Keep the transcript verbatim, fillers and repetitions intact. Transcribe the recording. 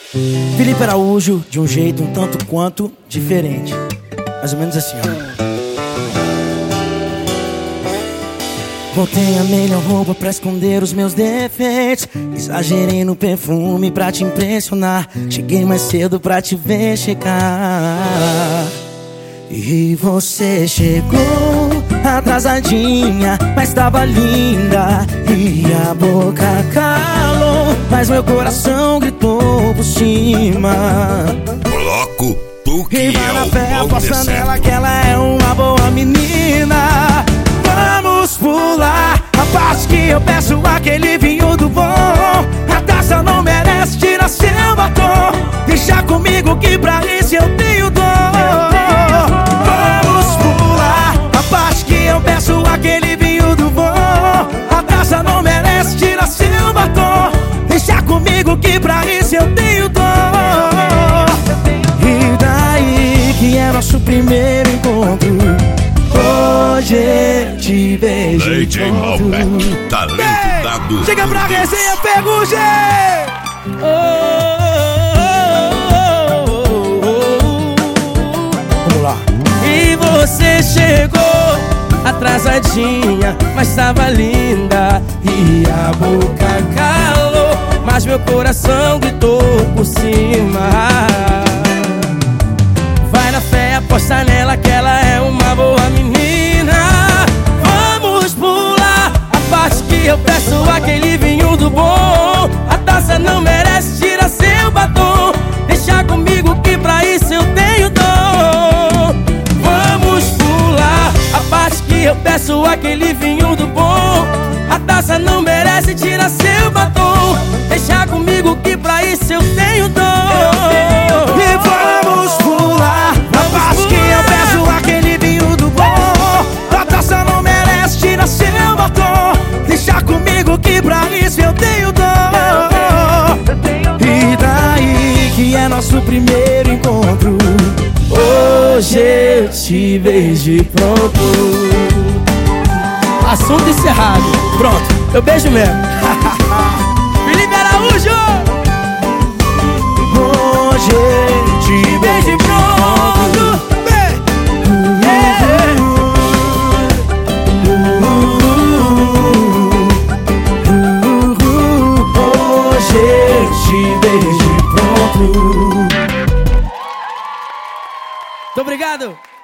Felipe Araújo, de um jeito um tanto quanto diferente. Mais ou menos assim, ó. Botei a melhor roupa pra esconder os meus defeitos. Exagerei no perfume pra te impressionar. Cheguei mais cedo pra te ver chegar. E você chegou atrasadinha, mas tava linda. E a boca calou, mas meu coração gritou por cima. Bloco, tu que e vai é na o fé, bom aposta nela deserto. que ela é uma boa menina. Vamos pular a parte que eu peço aquele vinho do bom. A taça não merece tirar seu batom. Deixa comigo que pra isso eu tenho dor. Vamos pular a parte que eu peço aquele vinho do bom. A taça não merece tirar seu batom. Deixa comigo que pra isso eu tenho dor. E daí que é nosso primeiro encontro. Hoje eu te vejo D J Malbec, talento dado. Chega pra resenha, Ferrugem! Oh, oh, oh, oh. Vamos lá. E você chegou atrasadinha, mas tava linda. E a boca calou, mas meu coração gritou por cima. Vai na fé, aposta nela que ela é uma boa menina. Vamos pular a parte que eu peço aquele vinho do bom. A taça não merece tirar seu batom. Deixa comigo que pra isso eu tenho dor. Vamos pular a parte que eu peço aquele vinho do bom. A taça não merece tirar seu batom. Deixa comigo que pra isso eu tenho dor. E vamos pular a parte que eu peço aquele vinho do bom. A taça não merece tirar seu batom. Deixa comigo que pra isso eu tenho dor. E daí que é nosso primeiro encontro. Hoje eu te vejo pronto. Assunto encerrado. Pronto, eu beijo mesmo. Felipe Araújo. Hoje eu te vejo pronto. Hoje eu te vejo pronto. Muito obrigado.